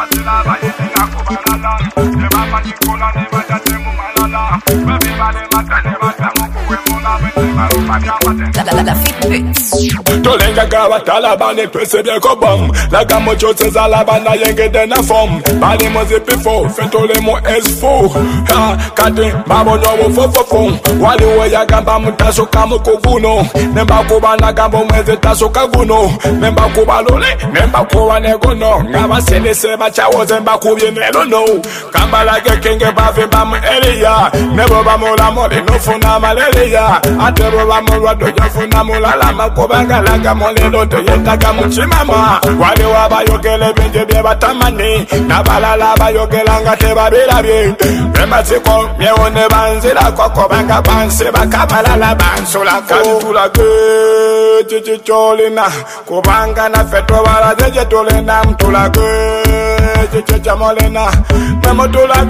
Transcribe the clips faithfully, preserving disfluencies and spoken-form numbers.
Tolenga gawa talabane pese bien kobam. La gamo chose zalabana yenge dena fom. Bali moze pifo, fentole mo esfo. Ha, kate babo nyowo fo fo fo. Wali weya gamba mutaso kamo kuguno. Nemba kuba na gambo mweze taso kaguno. Nemba kuba lole, nemba kuba negono. Ngaba sele seba chawo zemba kubye nelo no. Kamba lage kenge bave bam elia. Nebo bamola mole no funa malaria. Atebo bamolwa doja funa mulala makobanga laga molelo to yetaga muchimama. Wale wabayogele benje bye batamani. Nabalala bayogela ngate babirabye. Remba siko myewone banzira koko banga banse bakabalala bansula ko. Tula ge chichicholina kubanga na feto wala zeje tolena mtula ge chichichamolena memo tula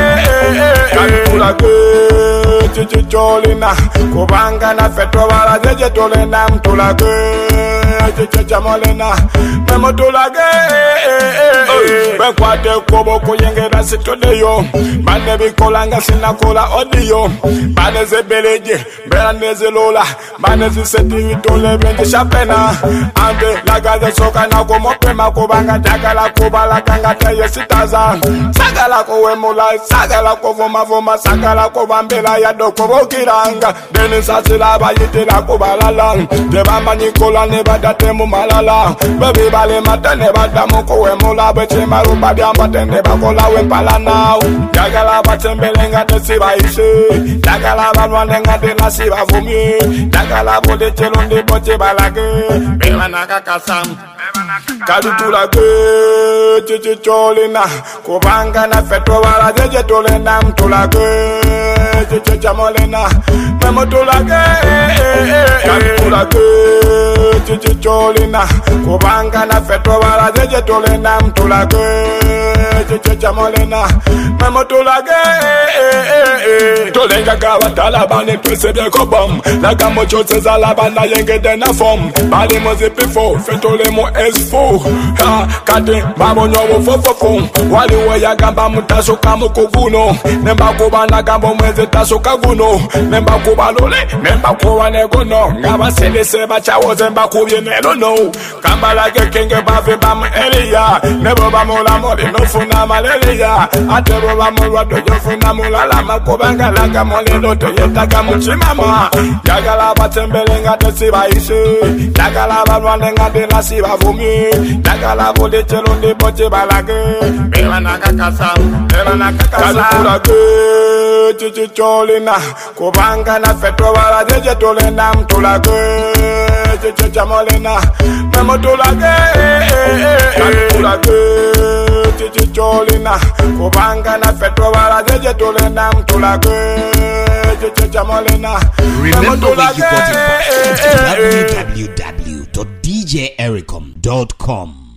ge tula ge chichicholina kubanga na feto wala zeje tolena mtula ge chichichamolena memo tula ge bekwate kobo kuyengera sitodeyo bane bikolanga sinakola audio bane zebeleje bela nezelola bane ziseti tole bende chapena ande lagaza soka na ko mopema ko banga takala ko bala kanga taye sitaza sagala ko wemola sagala ko voma voma sagala ko bambela ya doko bokiranga deni sasila bayite la ko balala de bamba nikola ne badate mu malala bebe bale matane badamo ko wemola beche maruba byamba tende bakola wempala now jagala batembelenga de sibaishe jagala balwandenga de la siba vumi jagala bode chelonde boche balage bela kakasam kadutula ge chichicholina kubanga na feto wala zeje tolena mtula ge chichichamolena memo tula ge kadutula ge chichicholina kubanga na feto wala zeje tolena mtula ge chichichamolena memo tula ge tolenga gawa talabane pese bien kobam la gamo chose zalabana yenge dena fom bali moze pifo fetole mo esfo ha kate babo nyowo fo fo fo wali weya gamba mutaso kamo kuguno nemba kuba na gambo mweze taso kaguno nemba kuba lole nemba kuba negono ngaba sele seba chawo zemba kubye nelo no kamba lage kenge bave bam elia nebo bamola mole no funa malaria atebo bamolwa dojo funa mulala makobanga laga molelo to yetaga muchimama jagala batembelenga de sibaishe jagala balwandenga de la siba vumi jagala bode chelonde boche balage bela nakakasa bela nakakasa kadutula ge chichicholina kubanga na feto wala zeje tolena mtula ge chichichamolena memo tula ge kadutula ge chichicholina kubanga na feto wala zeje tolena mtula ge chichichamolena remember where you got it from. w w w dot d j ericom dot com